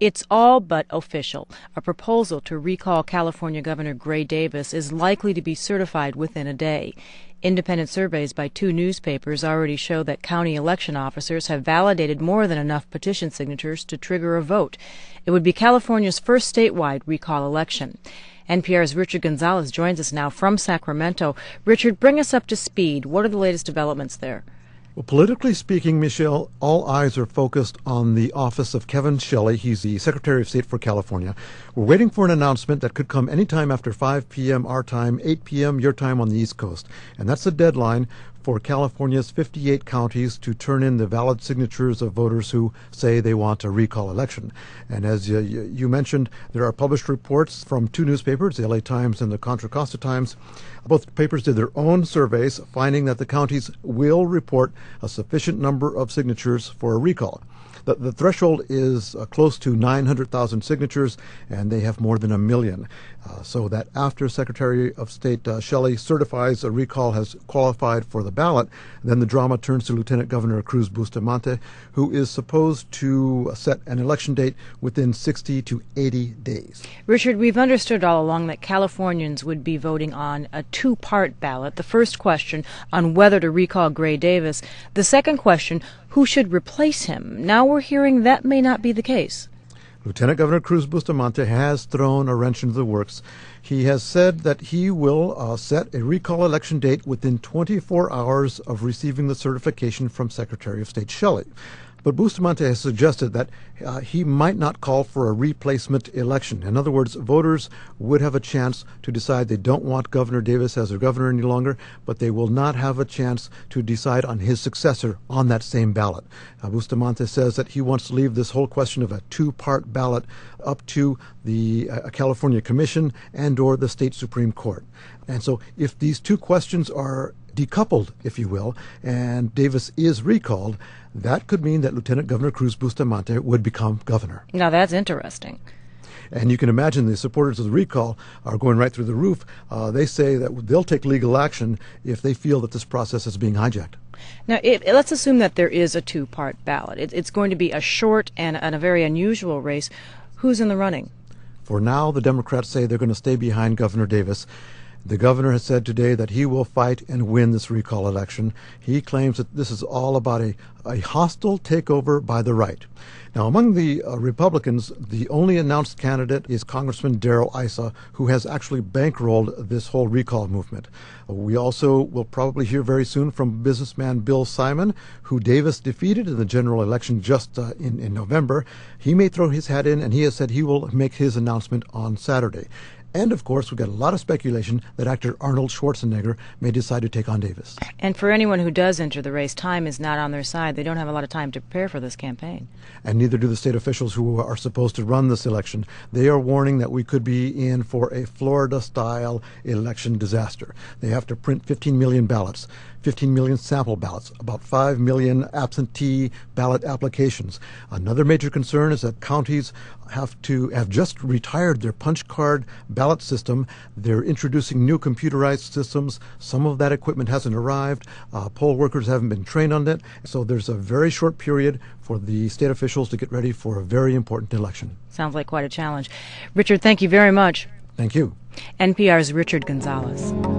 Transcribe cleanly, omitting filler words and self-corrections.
It's all but official. A proposal to recall California Governor Gray Davis is likely to be certified within a day. Independent surveys by 2 newspapers already show that county election officers have validated more than enough petition signatures to trigger a vote. It would be California's first statewide recall election. NPR's Richard Gonzalez joins us now from Sacramento. Richard, bring us up to speed. What are the latest developments there? Well, politically speaking, Michelle, all eyes are focused on the office of Kevin Shelley. He's the Secretary of State for California. We're waiting for an announcement that could come anytime after 5 p.m. our time, 8 p.m. your time on the East Coast. And that's the deadline for California's 58 counties to turn in the valid signatures of voters who say they want a recall election. And as you mentioned, there are published reports from 2 newspapers, the LA Times and the Contra Costa Times. Both papers did their own surveys, finding that the counties will report a sufficient number of signatures for a recall. The threshold is close to 900,000 signatures, and they have more than 1 million. So that after Secretary of State Shelley certifies a recall has qualified for the ballot, then the drama turns to Lieutenant Governor Cruz Bustamante, who is supposed to set an election date within 60 to 80 days. Richard, we've understood all along that Californians would be voting on a 2-part ballot. The first question on whether to recall Gray Davis. The second question, who should replace him? Now we're hearing that may not be the case. Lieutenant Governor Cruz Bustamante has thrown a wrench into the works. He has said that he will set a recall election date within 24 hours of receiving the certification from Secretary of State Shelley. But Bustamante has suggested that he might not call for a replacement election. In other words, voters would have a chance to decide they don't want Governor Davis as their governor any longer, but they will not have a chance to decide on his successor on that same ballot. Bustamante says that he wants to leave this whole question of a 2-part ballot up to the California Commission and or the state Supreme Court. And so if these 2 questions are decoupled, if you will, and Davis is recalled, that could mean that Lieutenant Governor Cruz Bustamante would become governor. Now that's interesting. And you can imagine the supporters of the recall are going right through the roof. They say that they'll take legal action if they feel that this process is being hijacked. Now, let's assume that there is a 2-part ballot. It's going to be a short and a very unusual race. Who's in the running? For now, the Democrats say they're going to stay behind Governor Davis. The governor has said today that he will fight and win this recall election. He claims that this is all about a hostile takeover by the right. Now, among the Republicans, the only announced candidate is Congressman Darrell Issa, who has actually bankrolled this whole recall movement. We also will probably hear very soon from businessman Bill Simon, who Davis defeated in the general election just in November. He may throw his hat in, and he has said he will make his announcement on Saturday. And, of course, we've got a lot of speculation that actor Arnold Schwarzenegger may decide to take on Davis. And for anyone who does enter the race, time is not on their side. They don't have a lot of time to prepare for this campaign. And neither do the state officials who are supposed to run this election. They are warning that we could be in for a Florida-style election disaster. They have to print 15 million ballots, 15 million sample ballots, about 5 million absentee ballot applications. Another major concern is that counties have just retired their punch card ballot system. They're introducing new computerized systems. Some of that equipment hasn't arrived. Poll workers haven't been trained on it. So there's a very short period for the state officials to get ready for a very important election. Sounds like quite a challenge. Richard, thank you very much. Thank you. NPR's Richard Gonzalez.